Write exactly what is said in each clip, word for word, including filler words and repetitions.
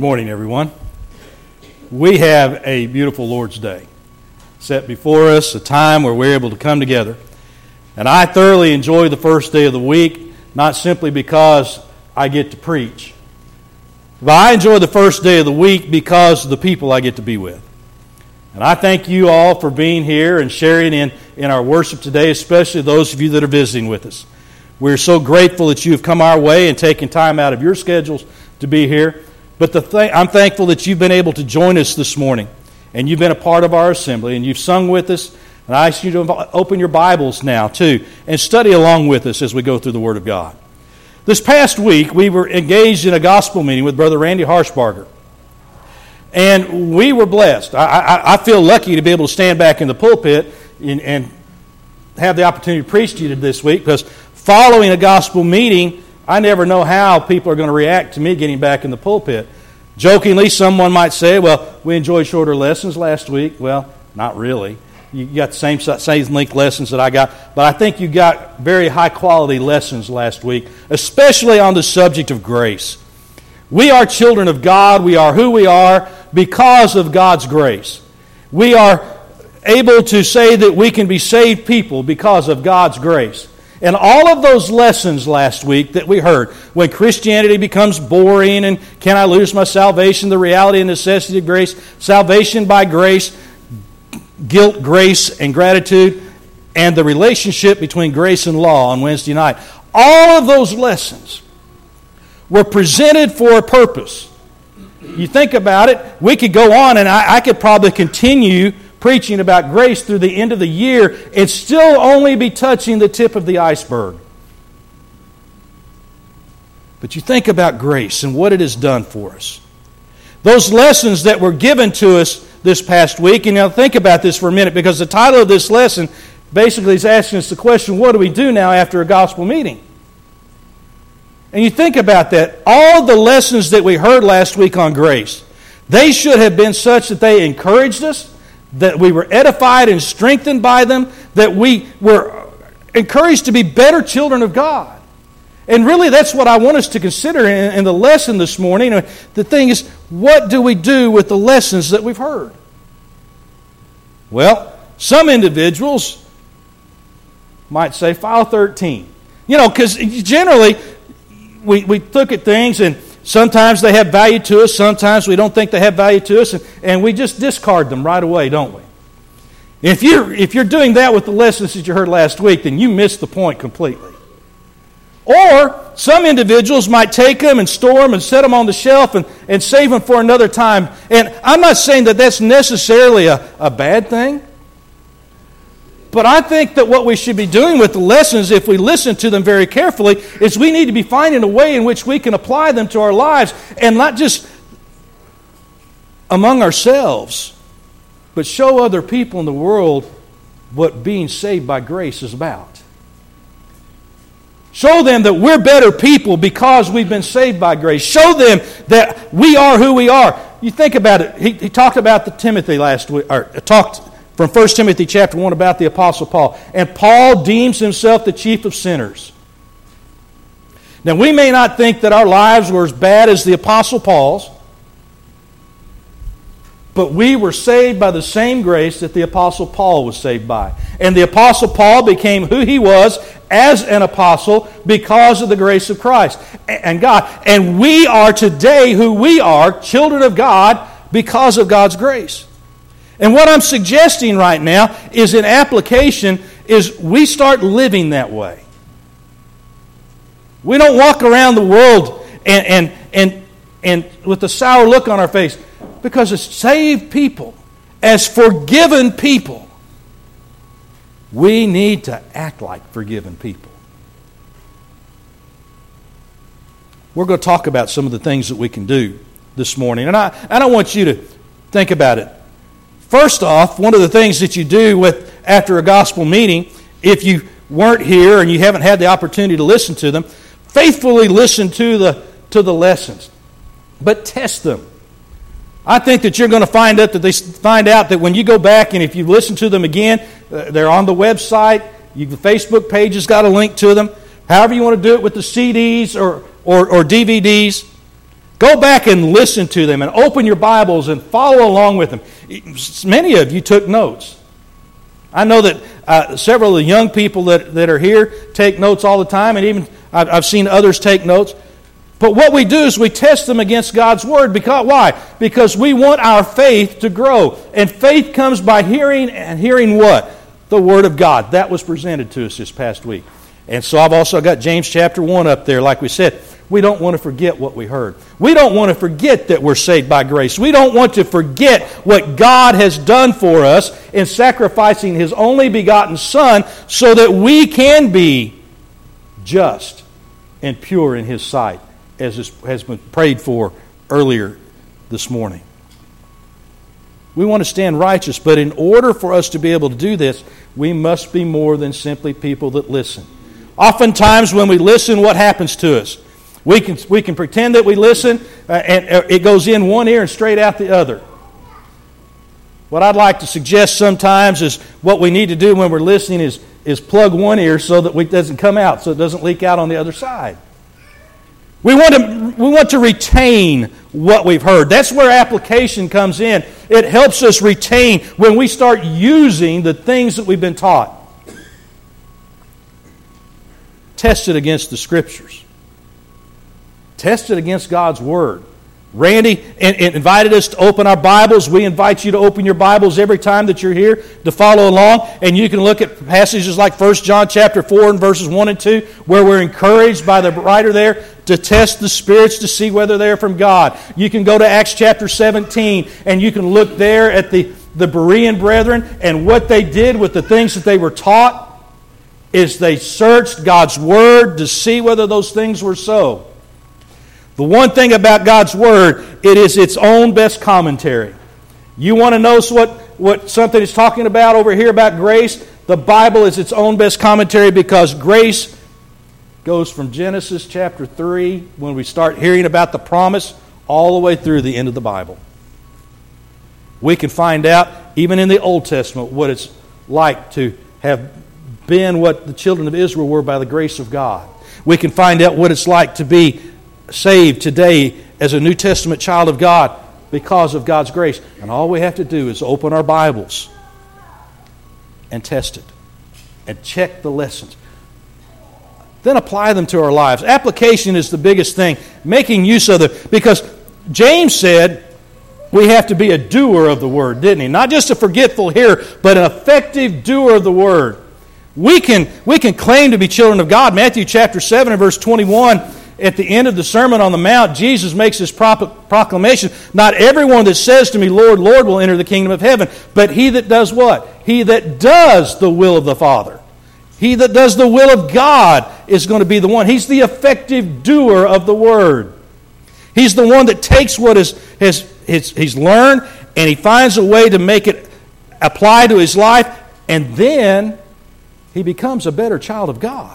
morning, everyone. We have a beautiful Lord's Day set before us, a time where we're able to come together. And I thoroughly enjoy the first day of the week, not simply because I get to preach, but I enjoy the first day of the week because of the people I get to be with. And I thank you all for being here and sharing in, in our worship today, especially those of you that are visiting with us. We're so grateful that you have come our way and taken time out of your schedules to be here. But the th- I'm thankful that you've been able to join us this morning, and you've been a part of our assembly, and you've sung with us. And I ask you to open your Bibles now, too, and study along with us as we go through the Word of God. This past week, we were engaged in a gospel meeting with Brother Randy Harshbarger. And we were blessed. I, I, I feel lucky to be able to stand back in the pulpit and, and have the opportunity to preach to you this week, because following a gospel meeting, I never know how people are going to react to me getting back in the pulpit. Jokingly, someone might say, well, we enjoyed shorter lessons last week. Well, not really. You got the same, same length lessons that I got, but I think you got very high-quality lessons last week, especially on the subject of grace. We are children of God. We are who we are because of God's grace. We are able to say that we can be saved people because of God's grace. And all of those lessons last week that we heard, when Christianity becomes boring and can I lose my salvation, the reality and necessity of grace, salvation by grace, guilt, grace, and gratitude, and the relationship between grace and law on Wednesday night, all of those lessons were presented for a purpose. You think about it, we could go on and I, I could probably continue preaching about grace through the end of the year and still only be touching the tip of the iceberg. But you think about grace and what it has done for us. Those lessons that were given to us this past week, and now think about this for a minute, because the title of this lesson basically is asking us the question, what do we do now after a gospel meeting? And you think about that, all the lessons that we heard last week on grace, they should have been such that they encouraged us, that we were edified and strengthened by them, that we were encouraged to be better children of God. And really that's what I want us to consider in, in the lesson this morning. The thing is, what do we do with the lessons that we've heard? Well, some individuals might say, file thirteen. You know, because generally we, we look at things and sometimes they have value to us, sometimes we don't think they have value to us, and, and we just discard them right away, don't we? If you're, if you're doing that with the lessons that you heard last week, then you missed the point completely. Or some individuals might take them and store them and set them on the shelf and, and save them for another time. And I'm not saying that that's necessarily a, a bad thing. But I think that what we should be doing with the lessons, if we listen to them very carefully, is we need to be finding a way in which we can apply them to our lives, and not just among ourselves, but show other people in the world what being saved by grace is about. Show them that we're better people because we've been saved by grace. Show them that we are who we are. You think about it. He, he talked about the Timothy last week, or talked from First Timothy chapter one about the Apostle Paul. And Paul deems himself the chief of sinners. Now, we may not think that our lives were as bad as the Apostle Paul's, but we were saved by the same grace that the Apostle Paul was saved by. And the Apostle Paul became who he was as an apostle because of the grace of Christ and God. And we are today who we are, children of God, because of God's grace. And what I'm suggesting right now is in application is we start living that way. We don't walk around the world and and and, and with a sour look on our face, because as saved people, as forgiven people, we need to act like forgiven people. We're going to talk about some of the things that we can do this morning. And I, I don't want you to think about it. First off, one of the things that you do with after a gospel meeting, if you weren't here and you haven't had the opportunity to listen to them, faithfully listen to the to the lessons, but test them. I think that you're going to find out that they find out that when you go back and if you listen to them again, uh, they're on the website. You, the Facebook page has got a link to them. However you want to do it with the C Ds or or, or D V Ds, Go back and listen to them and open your Bibles and follow along with them. Many of you took notes. I know that uh, several of the young people that, that are here take notes all the time, and even I've, I've seen others take notes. But what we do is we test them against God's Word. Because why? Because we want our faith to grow. And faith comes by hearing, and hearing what? The Word of God. That was presented to us this past week. And so I've also got James chapter one up there. Like we said, we don't want to forget what we heard. We don't want to forget that we're saved by grace. We don't want to forget what God has done for us in sacrificing His only begotten Son so that we can be just and pure in His sight, as has been prayed for earlier this morning. We want to stand righteous, but in order for us to be able to do this, we must be more than simply people that listen. Oftentimes when we listen, what happens to us? We can, we can pretend that we listen, uh, and uh, it goes in one ear and straight out the other. What I'd like to suggest sometimes is what we need to do when we're listening is, is plug one ear so that it doesn't come out, so it doesn't leak out on the other side. We want to we want to retain what we've heard. That's where application comes in. It helps us retain when we start using the things that we've been taught. Test it against the Scriptures. Test it against God's Word. Randy invited us to open our Bibles. We invite you to open your Bibles every time that you're here to follow along. And you can look at passages like First John chapter four and verses one and two, where we're encouraged by the writer there to test the spirits to see whether they're from God. You can go to Acts chapter seventeen, and you can look there at the, the Berean brethren, and what they did with the things that they were taught is they searched God's Word to see whether those things were so. The one thing about God's Word, it is its own best commentary. You want to know what, what something is talking about over here about grace? The Bible is its own best commentary, because grace goes from Genesis chapter three, when we start hearing about the promise, all the way through the end of the Bible. We can find out, even in the Old Testament, what it's like to have been what the children of Israel were by the grace of God. We can find out what it's like to be saved today as a New Testament child of God because of God's grace. And all we have to do is open our Bibles and test it and check the lessons. Then apply them to our lives. Application is the biggest thing. Making use of it. Because James said we have to be a doer of the Word, didn't he? Not just a forgetful hearer, but an effective doer of the Word. We can, we can claim to be children of God. Matthew chapter seven and verse twenty-one, at the end of the Sermon on the Mount, Jesus makes this proclamation. Not everyone that says to me, Lord, Lord, will enter the kingdom of heaven, but he that does what? He that does the will of the Father. He that does the will of God is going to be the one. He's the effective doer of the Word. He's the one that takes what is, has, his, he's learned, and he finds a way to make it apply to his life, and then he becomes a better child of God.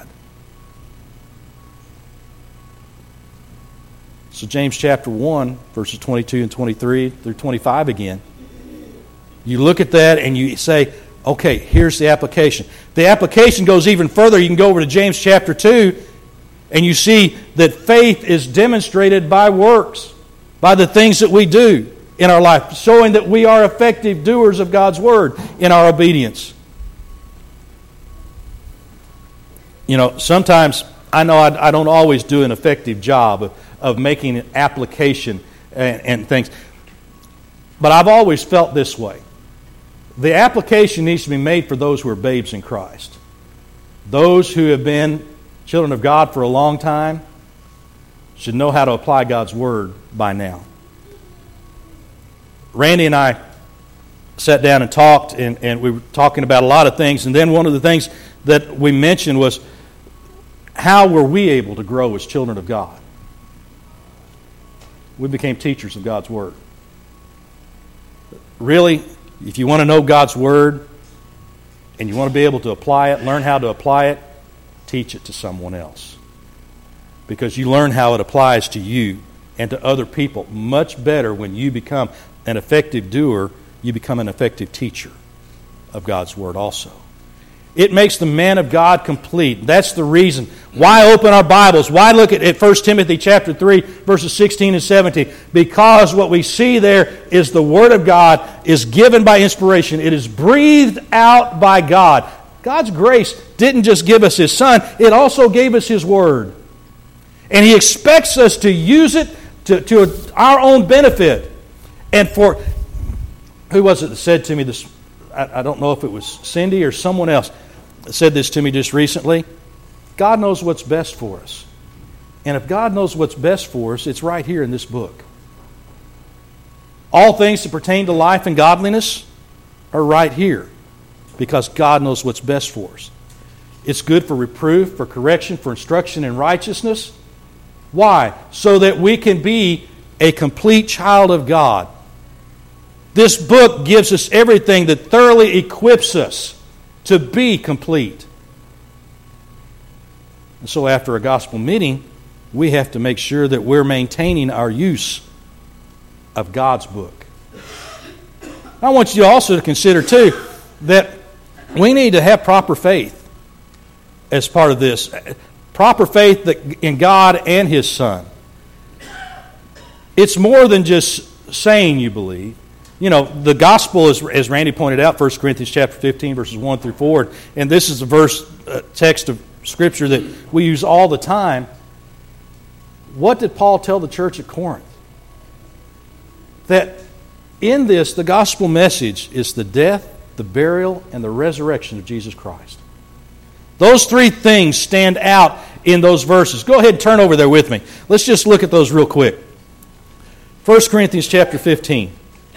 So James chapter one, verses twenty-two and twenty-three through twenty-five again. You look at that and you say, okay, here's the application. The application goes even further. You can go over to James chapter two, and you see that faith is demonstrated by works, by the things that we do in our life, showing that we are effective doers of God's Word in our obedience. You know, sometimes, I know I, I don't always do an effective job of, of making an application and, and things, but I've always felt this way. The application needs to be made for those who are babes in Christ. Those who have been children of God for a long time should know how to apply God's Word by now. Randy and I sat down and talked, and, and we were talking about a lot of things, and then one of the things that we mentioned was, how were we able to grow as children of God? We became teachers of God's Word. Really, if you want to know God's Word and you want to be able to apply it, learn how to apply it, teach it to someone else. Because you learn how it applies to you and to other people much better when you become an effective doer. You become an effective teacher of God's Word also. It makes the man of God complete. That's the reason. Why open our Bibles? Why look at, at First Timothy chapter three, verses sixteen and seventeen? Because what we see there is the Word of God is given by inspiration. It is breathed out by God. God's grace didn't just give us His Son, it also gave us His Word. And He expects us to use it to, to our own benefit. And for, who was it that said to me this, I, I don't know if it was Cindy or someone else that said this to me just recently. God knows what's best for us. And if God knows what's best for us, it's right here in this book. All things that pertain to life and godliness are right here because God knows what's best for us. It's good for reproof, for correction, for instruction in righteousness. Why? So that we can be a complete child of God. This book gives us everything that thoroughly equips us to be complete. And so after a gospel meeting, we have to make sure that we're maintaining our use of God's book. I want you also to consider, too, that we need to have proper faith as part of this. Proper faith in God and His Son. It's more than just saying you believe. You know, the gospel, is, as Randy pointed out, First Corinthians chapter fifteen, verses one through four, and this is a verse, uh, text of Scripture that we use all the time. What did Paul tell the church at Corinth? That in this, the gospel message is the death, the burial, and the resurrection of Jesus Christ. Those three things stand out in those verses. Go ahead and turn over there with me. Let's just look at those real quick. First Corinthians chapter fifteen.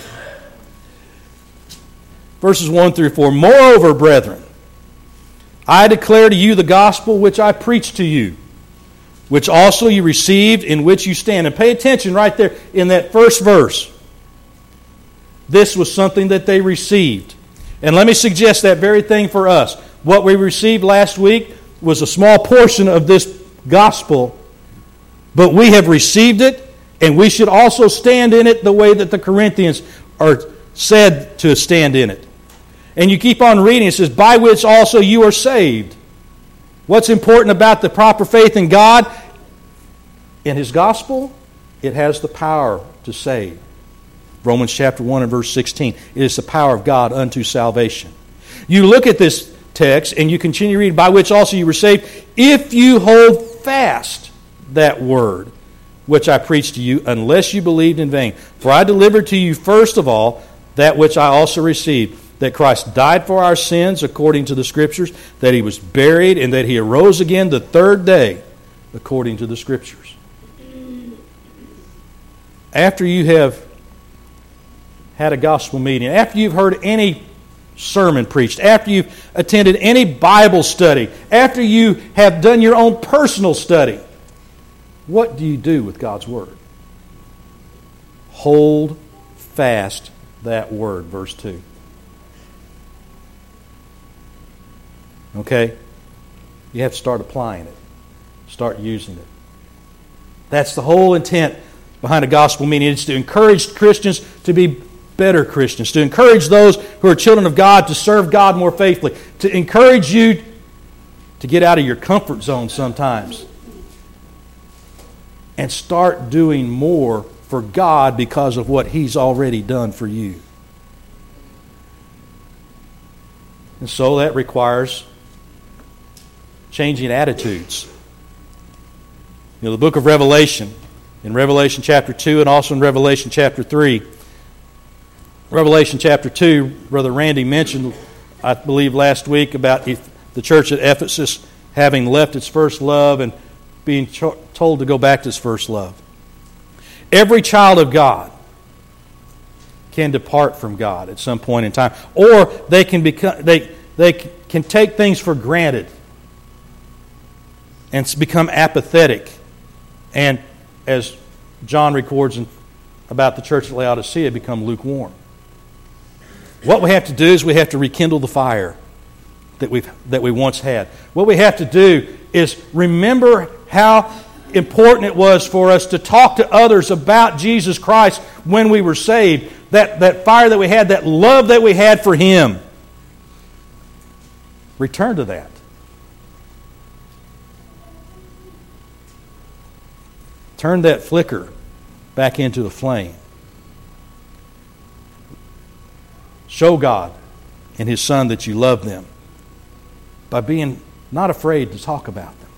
Verses one through four. Moreover, brethren, I declare to you the gospel which I preached to you, which also you received, in which you stand. And pay attention right there in that first verse. This was something that they received. And let me suggest that very thing for us. What we received last week was a small portion of this gospel, but we have received it, and we should also stand in it the way that the Corinthians are said to stand in it. And you keep on reading, it says, by which also you are saved. What's important about the proper faith in God? In His gospel, it has the power to save. Romans chapter one and verse sixteen. It is the power of God unto salvation. You look at this text and you continue reading, by which also you were saved, if you hold fast that word which I preached to you, unless you believed in vain. For I delivered to you first of all that which I also received, that Christ died for our sins according to the Scriptures, that He was buried, and that He arose again the third day according to the Scriptures. After you have had a gospel meeting, after you've heard any sermon preached, after you've attended any Bible study, after you have done your own personal study, what do you do with God's Word? Hold fast that Word, verse two. Okay? You have to start applying it. Start using it. That's the whole intent behind a gospel meeting. It's to encourage Christians to be better Christians, to encourage those who are children of God to serve God more faithfully, to encourage you to get out of your comfort zone sometimes and start doing more for God because of what He's already done for you. And so that requires changing attitudes. You know, the book of Revelation, in Revelation chapter two and also in Revelation chapter three. Revelation chapter two, Brother Randy mentioned, I believe last week, about the church at Ephesus having left its first love and being told to go back to its first love. Every child of God can depart from God at some point in time, or they can become they they can take things for granted and become apathetic. And as John records in, about the church at Laodicea, become lukewarm. What we have to do is we have to rekindle the fire that we that we once had. What we have to do is remember how important it was for us to talk to others about Jesus Christ when we were saved. That, that fire that we had, that love that we had for Him. Return to that. Turn that flicker back into a flame. Show God and His Son that you love them by being not afraid to talk about them.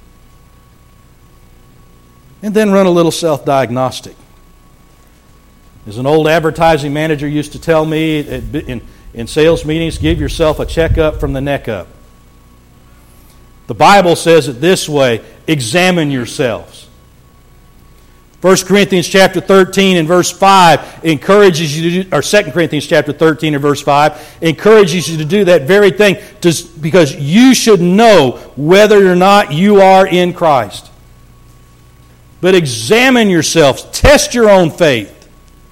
And then run a little self-diagnostic. As an old advertising manager used to tell me in, in sales meetings, give yourself a checkup from the neck up. The Bible says it this way, examine yourselves. First Corinthians chapter thirteen and verse five encourages you to do, or Second Corinthians chapter thirteen and verse five encourages you to do that very thing to, because you should know whether or not you are in Christ. But examine yourselves, test your own faith.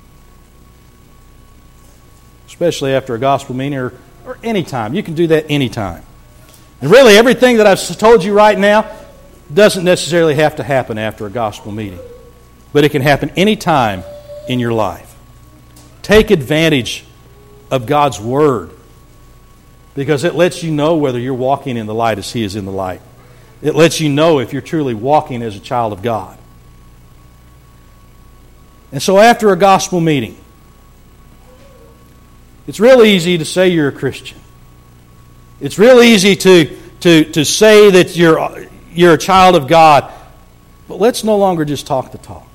Especially after a gospel meeting or, or any time. You can do that anytime. And really everything that I've told you right now doesn't necessarily have to happen after a gospel meeting. But it can happen any time in your life. Take advantage of God's Word because it lets you know whether you're walking in the light as He is in the light. It lets you know if you're truly walking as a child of God. And so after a gospel meeting, it's real easy to say you're a Christian. It's real easy to, to, to say that you're, you're a child of God. But let's no longer just talk the talk.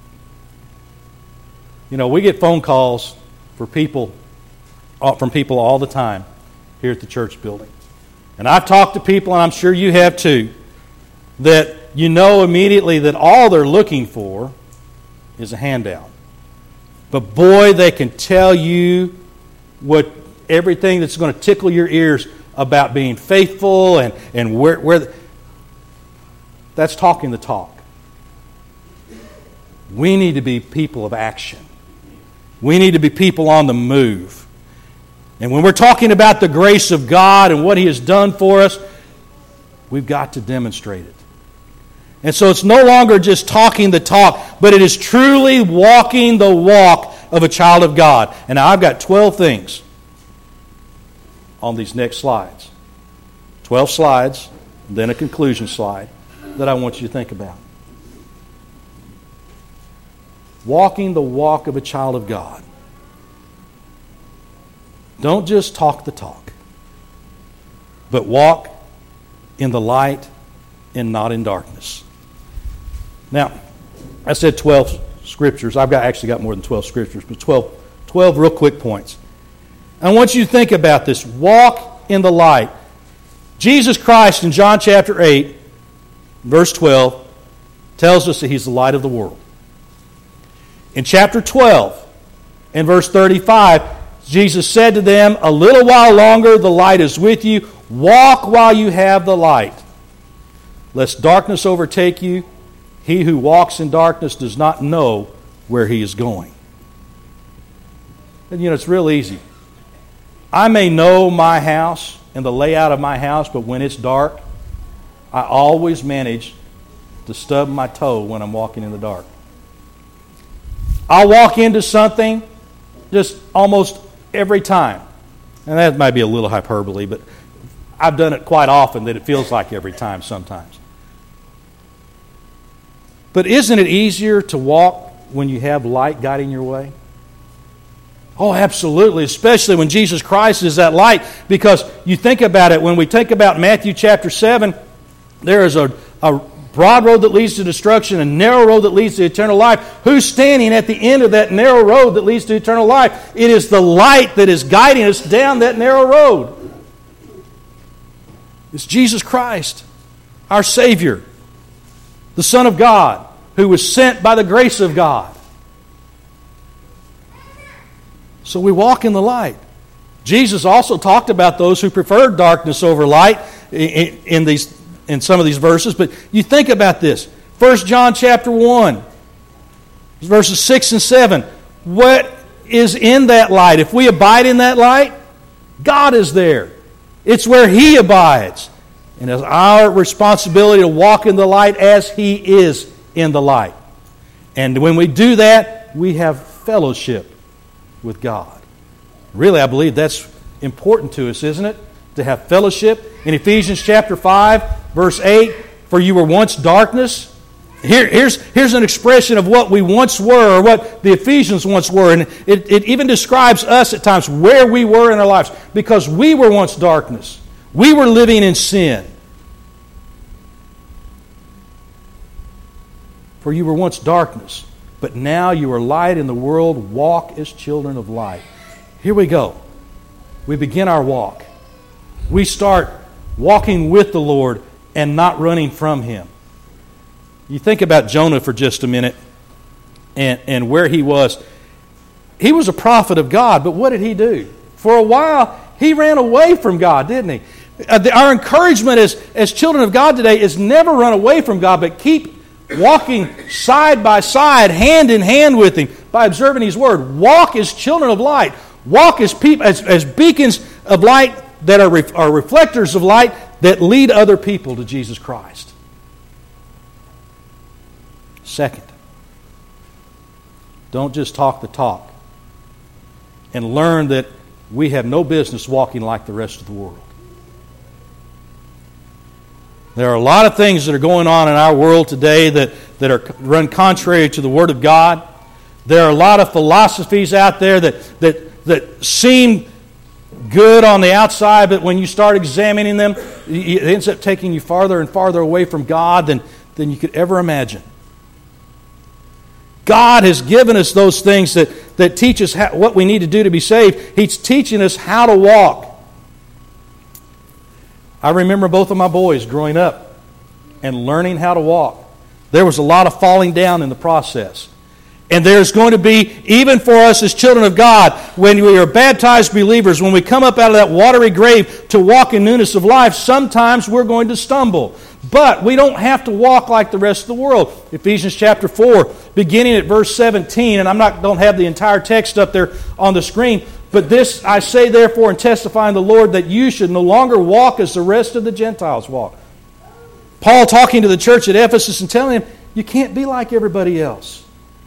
You know, we get phone calls for people, from people all the time here at the church building. And I've talked to people, and I'm sure you have too, that you know immediately that all they're looking for is a handout. But boy, they can tell you what everything that's going to tickle your ears about being faithful and, and where, where that's talking the talk. We need to be people of action. We need to be people on the move. And when we're talking about the grace of God and what He has done for us, we've got to demonstrate it. And so it's no longer just talking the talk, but it is truly walking the walk of a child of God. And now I've got twelve things on these next slides. twelve slides, and then a conclusion slide that I want you to think about. Walking the walk of a child of God. Don't just talk the talk, but walk in the light and not in darkness. Now, I said twelve scriptures. I've got actually got more than twelve scriptures, but twelve, twelve real quick points. I want you to think about this. Walk in the light. Jesus Christ in John chapter eight, verse twelve, tells us that He's the light of the world. In chapter twelve, in verse thirty-five, Jesus said to them, "A little while longer the light is with you. Walk while you have the light, lest darkness overtake you. He who walks in darkness does not know where he is going." And you know, it's real easy. I may know my house and the layout of my house, but when it's dark, I always manage to stub my toe when I'm walking in the dark. I'll walk into something just almost every time. And that might be a little hyperbole, but I've done it quite often that it feels like every time sometimes. But isn't it easier to walk when you have light guiding your way? Oh, absolutely, especially when Jesus Christ is that light. Because you think about it, when we think about Matthew chapter seven, there is a, a broad road that leads to destruction, a narrow road that leads to eternal life. Who's standing at the end of that narrow road that leads to eternal life? It is the light that is guiding us down that narrow road. It's Jesus Christ, our Savior, the Son of God, who was sent by the grace of God. So we walk in the light. Jesus also talked about those who preferred darkness over light in, in these in some of these verses, but you think about this. First John chapter one, verses six and seven. What is in that light? If we abide in that light, God is there. It's where He abides. And it's our responsibility to walk in the light as He is in the light. And when we do that, we have fellowship with God. Really, I believe that's important to us, isn't it? to have fellowship. In Ephesians chapter five, verse eight, for you were once darkness. Here, here's, here's an expression of what we once were, or what the Ephesians once were. And it, it even describes us at times, where we were in our lives. Because we were once darkness. We were living in sin. For you were once darkness, but now you are light in the world. Walk as children of light. Here we go. We begin our walk. We start walking with the Lord and not running from Him. You think about Jonah for just a minute and, and where he was. He was a prophet of God, but what did he do? For a while, he ran away from God, didn't he? Uh, the, our encouragement as, as children of God today is never run away from God, but keep walking side by side, hand in hand with Him by observing His Word. Walk as children of light. Walk as, people, as, as beacons of light that are, ref, are reflectors of light that lead other people to Jesus Christ. Second, don't just talk the talk, and learn that we have no business walking like the rest of the world. There are a lot of things that are going on in our world today that, that are run contrary to the Word of God. There are a lot of philosophies out there that, that, that seem good on the outside, but when you start examining them, it ends up taking you farther and farther away from God than, than you could ever imagine. God has given us those things that, that teach us how, what we need to do to be saved. He's teaching us how to walk. I remember both of my boys growing up and learning how to walk. There was a lot of falling down in the process. And there's going to be, even for us as children of God, when we are baptized believers, when we come up out of that watery grave to walk in newness of life, sometimes we're going to stumble. But we don't have to walk like the rest of the world. Ephesians chapter four, beginning at verse seventeen, and I'm not don't have the entire text up there on the screen, but this I say therefore and testify in the Lord that you should no longer walk as the rest of the Gentiles walk. Paul talking to the church at Ephesus and telling them, you can't be like everybody else.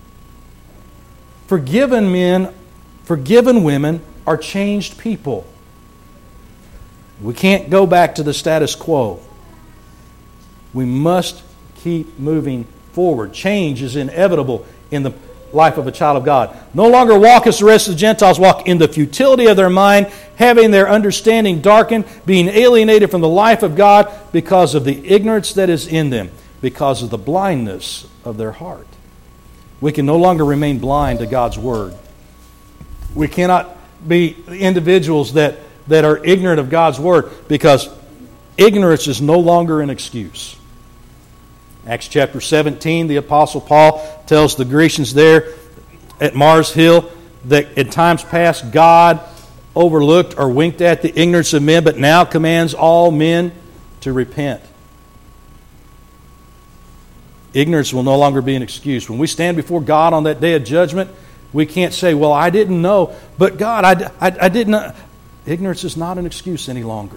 Forgiven men, forgiven women are changed people. We can't go back to the status quo. We must keep moving forward. Change is inevitable in the life of a child of God. No longer walk as the rest of the Gentiles walk, in the futility of their mind, having their understanding darkened, being alienated from the life of God because of the ignorance that is in them, because of the blindness of their heart. We can no longer remain blind to God's Word. We cannot be individuals that, that are ignorant of God's Word, because ignorance is no longer an excuse. Acts chapter seventeen, the Apostle Paul tells the Grecians there at Mars Hill that in times past God overlooked or winked at the ignorance of men, but now commands all men to repent. Ignorance will no longer be an excuse. When we stand before God on that day of judgment, we can't say, well, I didn't know, but God, I, I, I didn't know. Ignorance is not an excuse any longer.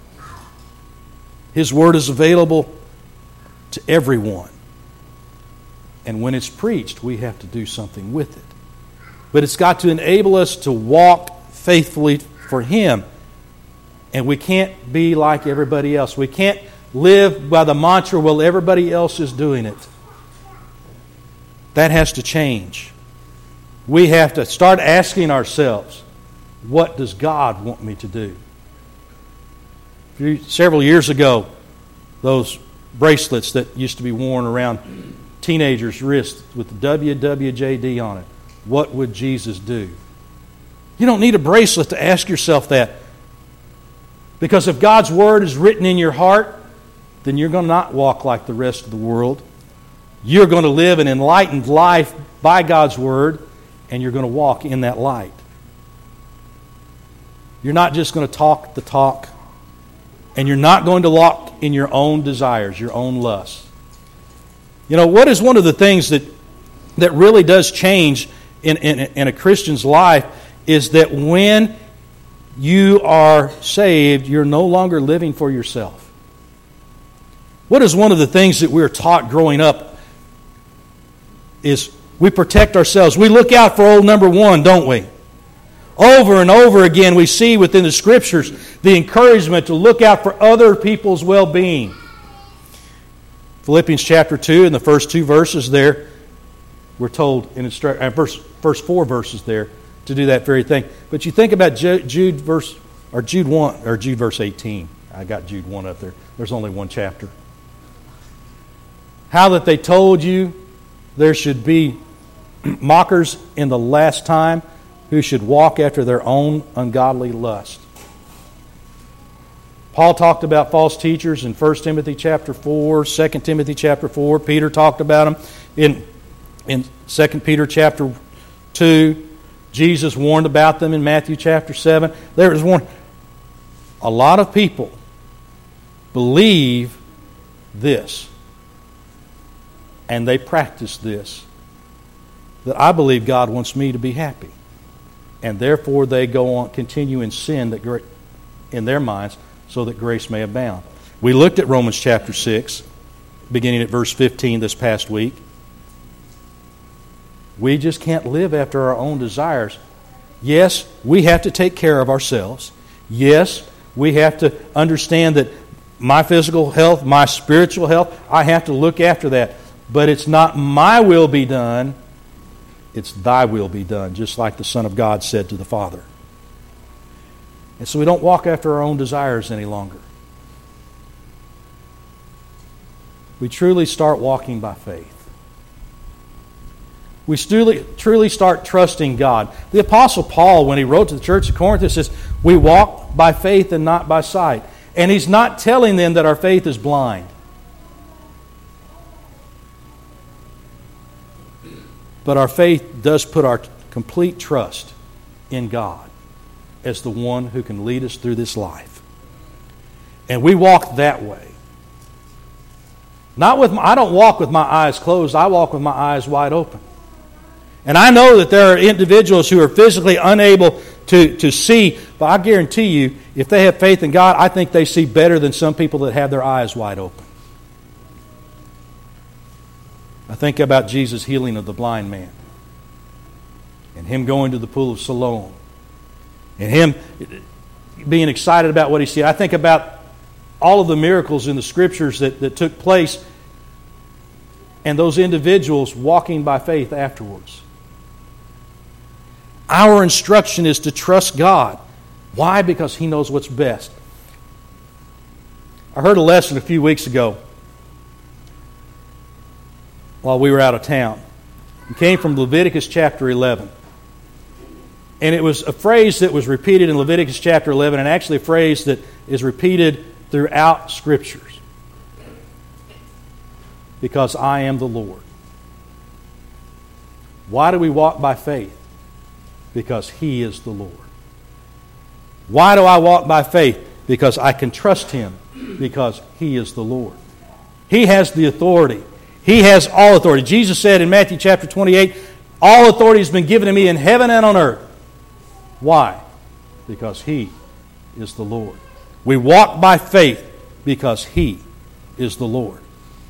His Word is available to everyone. And when it's preached, we have to do something with it. But it's got to enable us to walk faithfully for Him. And we can't be like everybody else. We can't live by the mantra, well, everybody else is doing it. That has to change. We have to start asking ourselves, what does God want me to do? Several years ago, those bracelets that used to be worn around teenagers' wrists with the W W J D on it, what would Jesus do? You don't need a bracelet to ask yourself that. Because if God's Word is written in your heart, then you're going to not walk like the rest of the world. You're going to live an enlightened life by God's Word, and you're going to walk in that light. You're not just going to talk the talk, and you're not going to walk in your own desires, your own lusts. You know, what is one of the things that, that really does change in, in, in a Christian's life is that when you are saved, you're no longer living for yourself. What is one of the things that we're taught growing up is we protect ourselves. We look out for old number one, don't we? Over and over again we see within the Scriptures the encouragement to look out for other people's well-being. Philippians chapter two, in the first two verses there, we're told in instru- uh, verse, first four verses there to do that very thing. But you think about Jude verse or Jude one or Jude verse eighteen. I got Jude one up there. There's only one chapter. How that they told you there should be mockers in the last time who should walk after their own ungodly lust. Paul talked about false teachers in First Timothy chapter four, Second Timothy chapter four. Peter talked about them in, in Second Peter chapter two. Jesus warned about them in Matthew chapter seven. There is one. A lot of people believe this, and they practice this, that I believe God wants me to be happy. And therefore they go on, continue in sin that gra- in their minds, so that grace may abound. We looked at Romans chapter six, beginning at verse fifteen this past week. We just can't live after our own desires. Yes, we have to take care of ourselves. Yes, we have to understand that my physical health, my spiritual health, I have to look after that. But it's not my will be done, it's thy will be done, just like the Son of God said to the Father. And so we don't walk after our own desires any longer. We truly start walking by faith. We truly, truly start trusting God. The Apostle Paul, when he wrote to the church of Corinth, says, we walk by faith and not by sight. And he's not telling them that our faith is blind. But our faith does put our complete trust in God as the one who can lead us through this life. And we walk that way. Not with my, I don't walk with my eyes closed. I walk with my eyes wide open. And I know that there are individuals who are physically unable to, to see, but I guarantee you, if they have faith in God, I think they see better than some people that have their eyes wide open. I think about Jesus' healing of the blind man, and him going to the pool of Siloam, and him being excited about what he see. I think about all of the miracles in the Scriptures that, that took place, and those individuals walking by faith afterwards. Our instruction is to trust God. Why? Because He knows what's best. I heard a lesson a few weeks ago while we were out of town. It came from Leviticus chapter eleven. And it was a phrase that was repeated in Leviticus chapter eleven, and actually a phrase that is repeated throughout Scriptures. Because I am the Lord. Why do we walk by faith? Because He is the Lord. Why do I walk by faith? Because I can trust Him. Because He is the Lord. He has the authority. He has all authority. Jesus said in Matthew chapter twenty-eight, all authority has been given to me in heaven and on earth. Why? Because He is the Lord. We walk by faith because He is the Lord.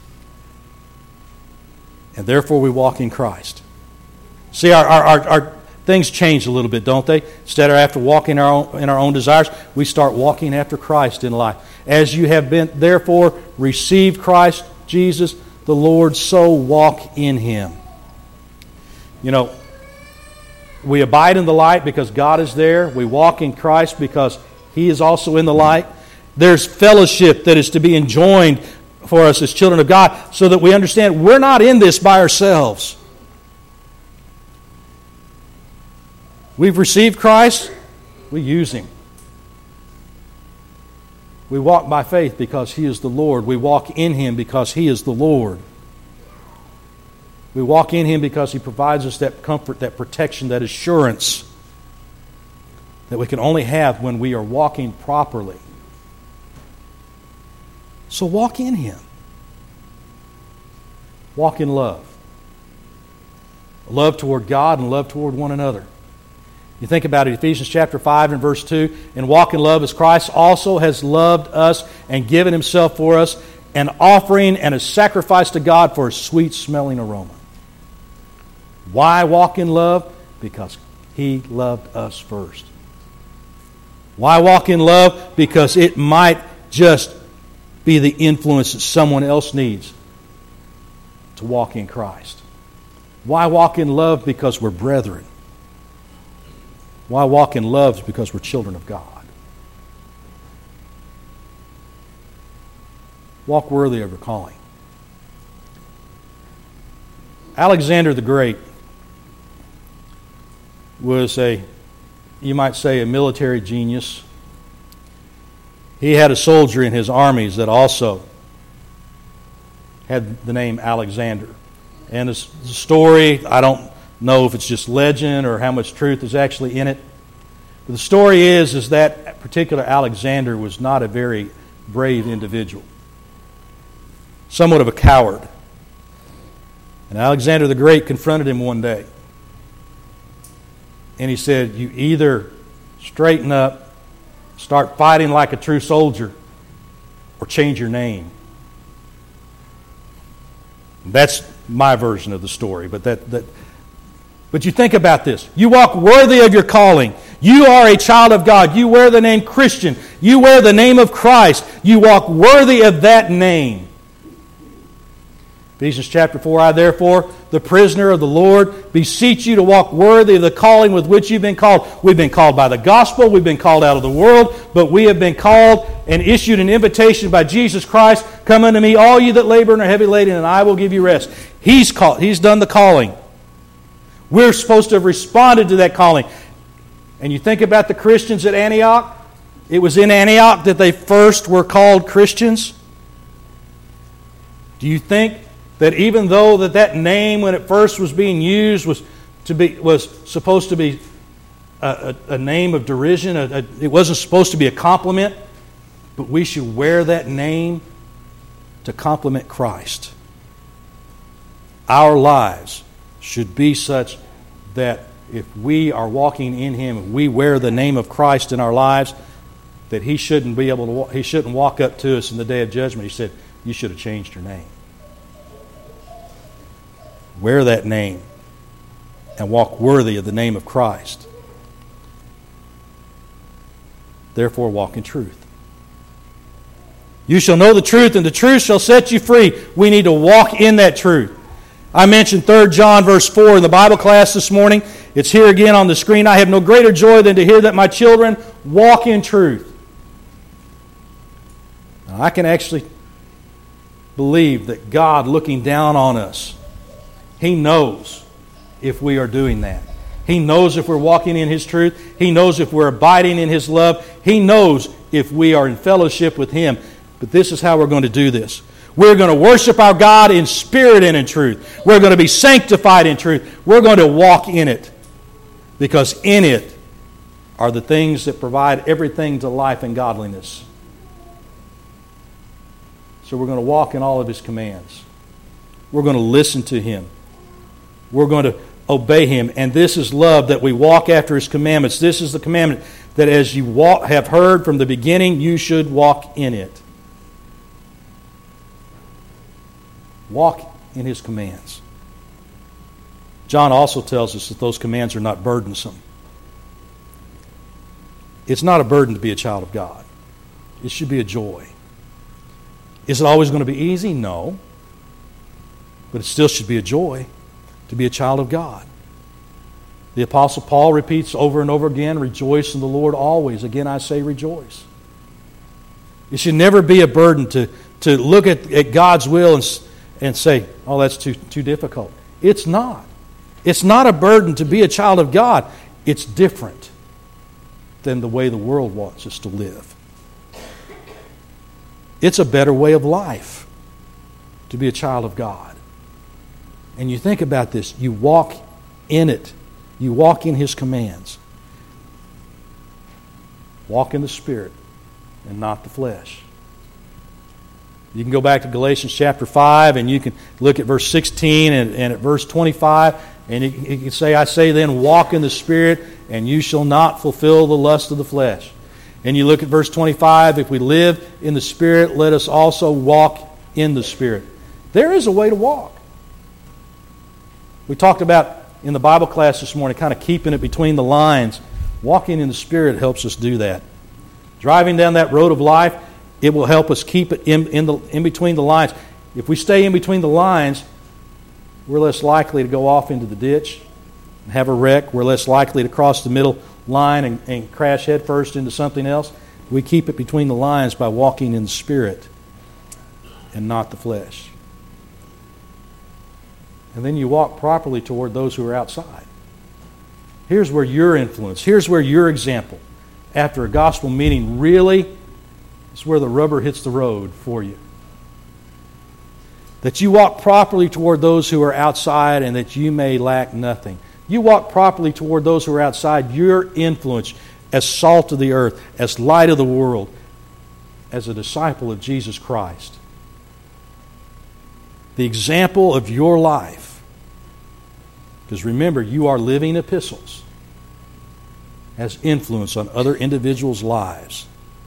And therefore we walk in Christ. See, our, our, our, our things change a little bit, don't they? Instead of after walking our own, in our own desires, we start walking after Christ in life. As you have been, therefore, received Christ Jesus the Lord, so walk in Him. You know, we abide in the light because God is there. We walk in Christ because He is also in the light. There's fellowship that is to be enjoined for us as children of God, so that we understand we're not in this by ourselves. We've received Christ, we use Him. We walk by faith because He is the Lord. We walk in Him because He is the Lord. We walk in Him because He provides us that comfort, that protection, that assurance that we can only have when we are walking properly. So walk in Him. Walk in love. Love toward God and love toward one another. You think about it, Ephesians chapter five and verse two, and walk in love as Christ also has loved us and given Himself for us, an offering and a sacrifice to God for a sweet-smelling aroma. Why walk in love? Because He loved us first. Why walk in love? Because it might just be the influence that someone else needs to walk in Christ. Why walk in love? Because we're brethren. Why walk in love? Because we're children of God. Walk worthy of your calling. Alexander the Great was a, you might say, a military genius. He had a soldier in his armies that also had the name Alexander. And the story, I don't know if it's just legend or how much truth is actually in it. But the story is, is that particular Alexander was not a very brave individual. Somewhat of a coward. And Alexander the Great confronted him one day. And he said, you either straighten up, start fighting like a true soldier, or change your name. That's my version of the story. But that, that but you think about this. You walk worthy of your calling. You are a child of God. You wear the name Christian. You wear the name of Christ. You walk worthy of that name. Ephesians chapter four, I therefore, the prisoner of the Lord, beseech you to walk worthy of the calling with which you've been called. We've been called by the gospel, we've been called out of the world, but we have been called and issued an invitation by Jesus Christ. Come unto me, all you that labor and are heavy laden, and I will give you rest. He's called, He's done the calling. We're supposed to have responded to that calling. And you think about the Christians at Antioch. It was in Antioch that they first were called Christians. Do you think that even though that, that name when it first was being used was to be was supposed to be a, a, a name of derision, a, a, it wasn't supposed to be a compliment, but we should wear that name to compliment Christ. Our lives should be such that if we are walking in Him, we wear the name of Christ in our lives, that He shouldn't be able to. He shouldn't walk up to us in the day of judgment. He said, "You should have changed your name." Wear that name and walk worthy of the name of Christ. Therefore, walk in truth. You shall know the truth, and the truth shall set you free. We need to walk in that truth. I mentioned Third John verse four in the Bible class this morning. It's here again on the screen. I have no greater joy than to hear that my children walk in truth. Now, I can actually believe that God, looking down on us, He knows if we are doing that. He knows if we're walking in His truth. He knows if we're abiding in His love. He knows if we are in fellowship with Him. But this is how we're going to do this. We're going to worship our God in spirit and in truth. We're going to be sanctified in truth. We're going to walk in it. Because in it are the things that provide everything to life and godliness. So we're going to walk in all of His commands. We're going to listen to Him. We're going to obey Him. And this is love, that we walk after His commandments. This is the commandment, that as you walk, have heard from the beginning, you should walk in it. Walk in His commands. John also tells us that those commands are not burdensome. It's not a burden to be a child of God. It should be a joy. Is it always going to be easy? No. But it still should be a joy to be a child of God. The Apostle Paul repeats over and over again, rejoice in the Lord always. Again, I say rejoice. It should never be a burden to, to look at, at God's will and, and say, oh, that's too, too difficult. It's not. It's not a burden to be a child of God. It's different than the way the world wants us to live. It's a better way of life to be a child of God. And you think about this, you walk in it. You walk in His commands. Walk in the Spirit and not the flesh. You can go back to Galatians chapter five and you can look at verse sixteen and, and at verse twenty-five, and you, you can say, I say then, walk in the Spirit, and you shall not fulfill the lust of the flesh. And you look at verse twenty-five, if we live in the Spirit, let us also walk in the Spirit. There is a way to walk. We talked about in the Bible class this morning, kind of keeping it between the lines. Walking in the Spirit helps us do that. Driving down that road of life, it will help us keep it in, in, the, in between the lines. If we stay in between the lines, we're less likely to go off into the ditch and have a wreck. We're less likely to cross the middle line and, and crash headfirst into something else. We keep it between the lines by walking in the Spirit and not the flesh. And then you walk properly toward those who are outside. Here's where your influence, here's where your example, after a gospel meeting, really is where the rubber hits the road for you. That you walk properly toward those who are outside and that you may lack nothing. You walk properly toward those who are outside, your influence as salt of the earth, as light of the world, as a disciple of Jesus Christ. The example of your life, because remember, you are living epistles, has influence on other individuals' lives.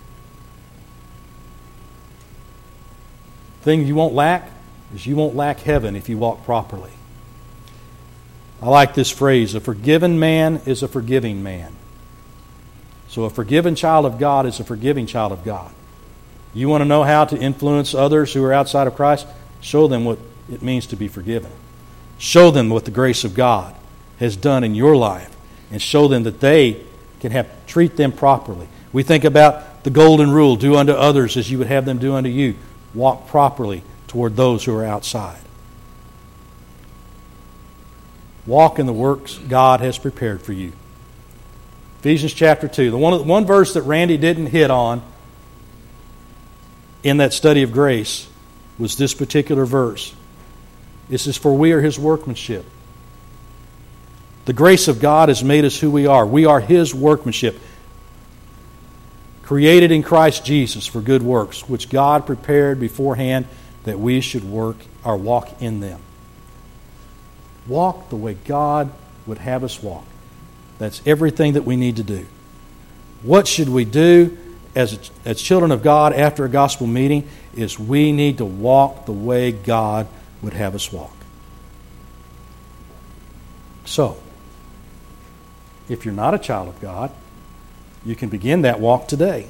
The thing you won't lack is you won't lack heaven if you walk properly. I like this phrase, a forgiven man is a forgiving man. So a forgiven child of God is a forgiving child of God. You want to know how to influence others who are outside of Christ? Show them what it means to be forgiven. Show them what the grace of God has done in your life, and show them that they can have treat them properly. We think about the golden rule, do unto others as you would have them do unto you. Walk properly toward those who are outside. Walk in the works God has prepared for you. Ephesians chapter two. The one, one verse that Randy didn't hit on in that study of grace was this particular verse. This is, for we are His workmanship. The grace of God has made us who we are. We are His workmanship, created in Christ Jesus for good works, which God prepared beforehand that we should work or walk in them. Walk the way God would have us walk. That's everything that we need to do. What should we do as, as children of God after a gospel meeting is we need to walk the way God would have us walk. So, if you're not a child of God, you can begin that walk today.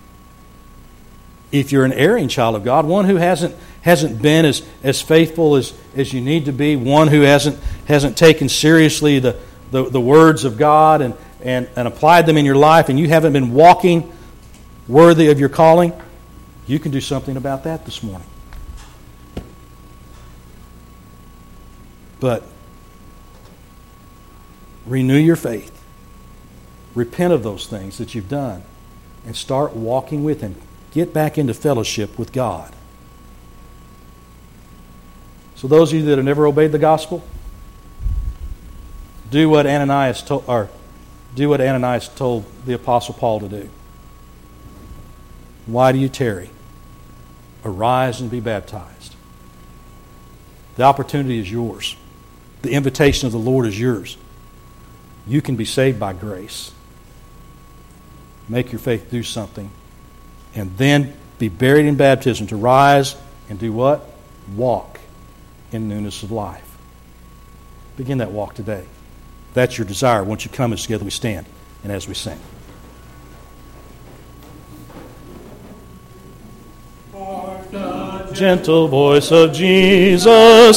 If you're an erring child of God, one who hasn't hasn't been as, as faithful as, as you need to be, one who hasn't hasn't taken seriously the, the, the words of God and, and, and applied them in your life, and you haven't been walking worthy of your calling, you can do something about that this morning. But renew your faith. Repent of those things that you've done and start walking with Him. Get back into fellowship with God. So those of you that have never obeyed the gospel, do what Ananias told, or do what Ananias told the Apostle Paul to do. Why do you tarry? Arise and be baptized. The opportunity is yours. The invitation of the Lord is yours. You can be saved by grace. Make your faith do something. And then be buried in baptism to rise and do what? Walk in newness of life. Begin that walk today. That's your desire. Once you come as together we stand and as we sing. Gentle voice of Jesus.